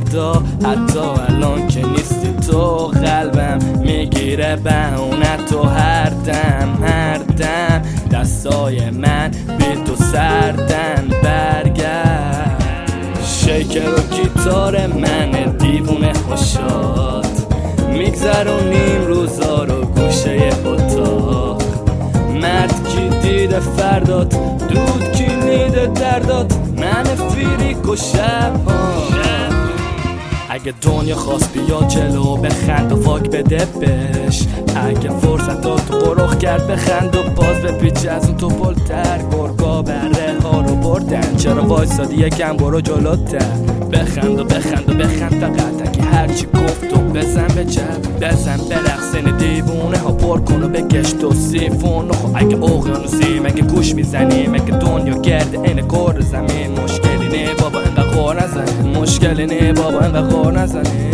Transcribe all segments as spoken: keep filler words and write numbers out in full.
فردا، حتی الان که نیستی تو قلبم میگیره بهونه تو هر دم هر دم. دستای من بی تو سردن برگرد. شیکر و گیتار من دیوونه خوشاد، میگذرونیم روزا رو گوشه اتاق. مرد کی دیده فردات، دود کی نیده دردات، من فیریک و شب ها. اگه دنیا خواست بیا جلو بخند و فاک بده بش، اگه فرصت داد تو قرخ کرد بخند و باز بپیچ از اون تو پلتر. گرگا بره ها رو بردن، چرا وایسادی یکم برو جلوتر. بخند و بخند و بخند فقط، اگه هرچی گفت و بزن به جب، بزن به رقصن دیوونه ها پر کن و بکش تو سیفون. خب اگه اقیانوسی مگه گوش میزنی، مگه دنیا گرد این کور زمین. مشکلی نه بابا اینقدر غور نزنی، مشکلی نه بابا اینقدر غور نزنی.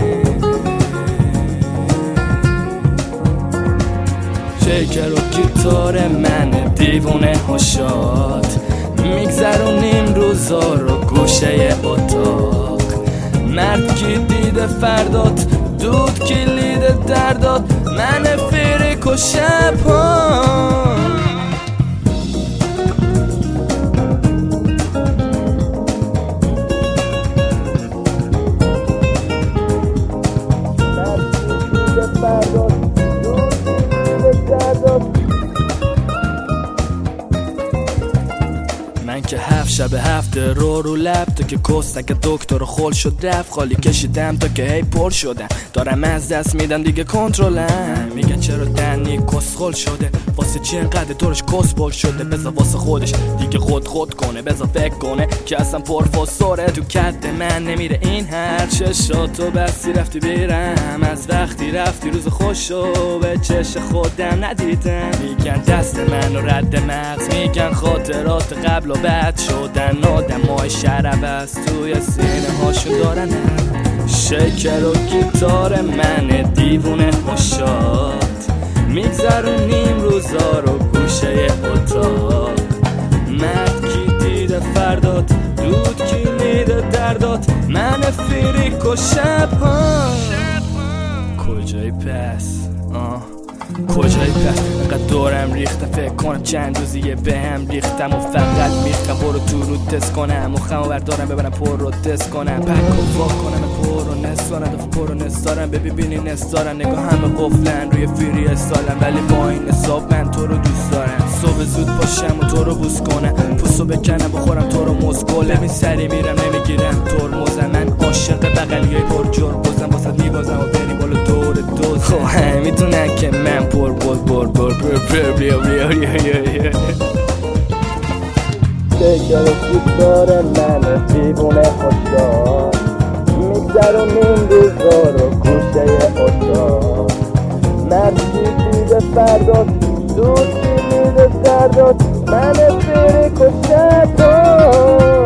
شیکر و گیتار من دیوونه ها شاد، میگذرونیم روزا رو گوشه اتاق. مرد کی دیده فردات، دود کلید دردات، من فیریک و شب ها. من که هفت شب هفته رو رو لب، تو که کست نگه دکتر و خل شد رفت. خالی کشیدم تا که هی پر شدم، دارم از دست میدم دیگه کنترلم. میگن چرا دنی کس خل شده، واسه چی انقدر دورش کس بول شده. بذار واسه خودش دیگه خود خود کنه، بذار فکر کنه که اصلا پر فسوره. تو کد من نمیره این هر چشاتو بستی رفتی بیرم، از وقتی رفتی روز خوشو به چش خودم ندیدم. میگن دست منو رد مغز، میگن خاطرات قبل و بعد شدن آدمای شرب است توی سینه هاشون دارن. شیکر و گیتار من دیوونه خوشاد، میگذرونیم روزا رو گوشه اتاق. مرد کی دیده فردات، دود کی نیده دردات، من فیریک و شب ها. کجایی پس آه کجایی پس انقدر دورم ریختم، فکر کنم چند روزیه به هم ریختم و فقط میخوام برو تو رو تست کنم. مخمو بردارم ببرم پر رو تست کنم، پک و واک کنم پر رو نستارم، دفع پر رو نستارم ببینی نستارم. نگاه همه قفلن روی فیری استالم، ولی با این حساب من تو رو دوست دارم. صبح زود باشم و تو رو بوس کنم، پوستو بکنم بخورم تو رو مسکلم. این سری میرم نمیگیرم ترمزم، من عاشق بغلیای پر جربوزم، واسه میبازم و بریم بالا دور دوزم. خب همه میدونن که من پر پر پر پر پر پر بیا بیا بیا بیا. شیکر و گیتار من دیوونه خوشاد، میگذرونیم روزا رو گوشه اتاق. مرد کی دیده فردات، دود کی نیده دردات، من فیریک و شب ها.